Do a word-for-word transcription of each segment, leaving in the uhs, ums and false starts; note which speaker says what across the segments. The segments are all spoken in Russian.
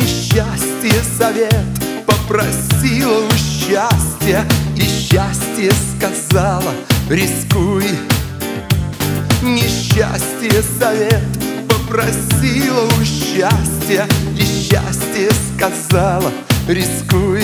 Speaker 1: Несчастье совет попросила у счастья, и счастье сказала: рискуй. Несчастье совет попросила у счастья, и счастье сказала: рискуй.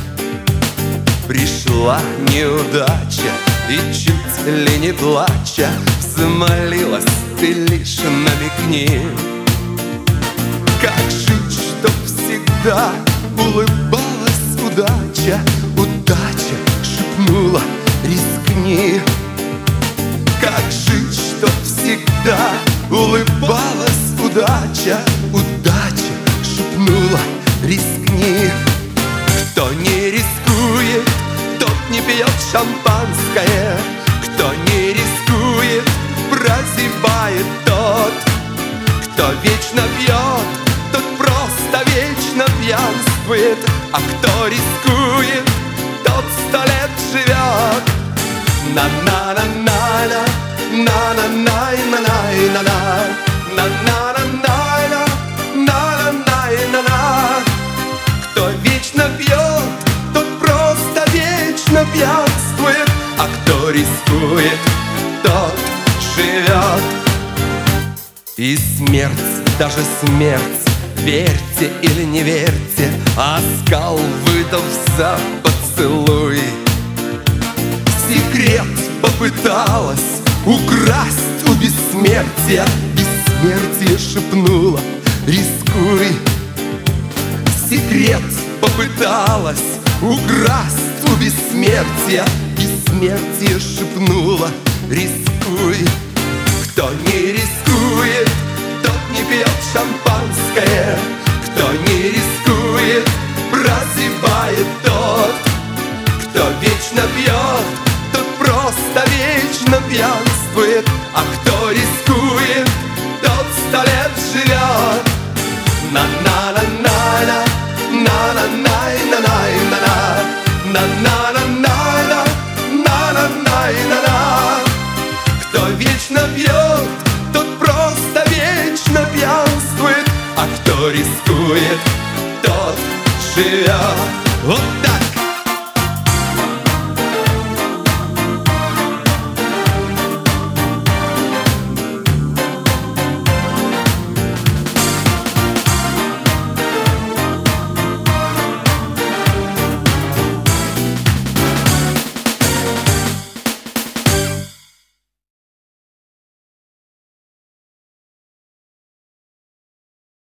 Speaker 1: Пришла неудача, и чуть ли не плача взмолилась: ты лишь намекни, как жить, чтоб всегда улыбалась удача. Удача шепнула: рискни. Как жить, чтоб всегда улыбалась удача. Удача шепнула: рискни. Кто не рискует, тот не пьет шампанское. Кто не рискует, прозябает тот. Кто вечно пьет, тот просто вечно пьянствует. А кто рискует, тот сто лет живет. На-на-на-на-на, на-на-на-на-на-на-на, на-на-на-на-на, на-на-на-на-на. Кто вечно пьет, тот просто вечно пьянствует. А кто рискует, тот живет. И смерть, даже смерть, верьте или не верьте, оскал выдав за поцелуй. Секрет попыталась украсть у бессмертия. Бессмертие шепнуло: рискуй. Секрет попыталась украсть у бессмертия. Бессмертие шепнуло: рискуй. Кто не рискует, тот не пьет шампанское. Кто не рискует, прозябает тот. Кто вечно пьет, тот просто вечно пьянствует. А кто рискует, тот сто лет живет. На-на-на-на-на, на-на-на-на-на-на, на-на-на-на-на, на-на-на-на-на. Кто вечно пьет, тот просто вечно пьянствует. А кто рискует, тот живет. Вот так.